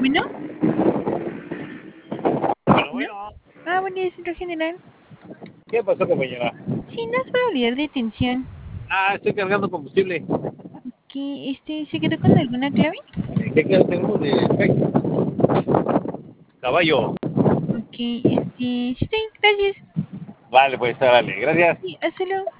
Bueno, Bueno, ¿no? bueno. Buen día, centro general. ¿Qué pasó, compañera? Sí, no es para olvidar de atención. Estoy cargando combustible. Que se quedó con alguna clave. ¿Qué clase tenemos de Facebook? Caballo. Ok, sí estoy, gracias. Vale, pues, órale. Gracias. Sí, hasta luego.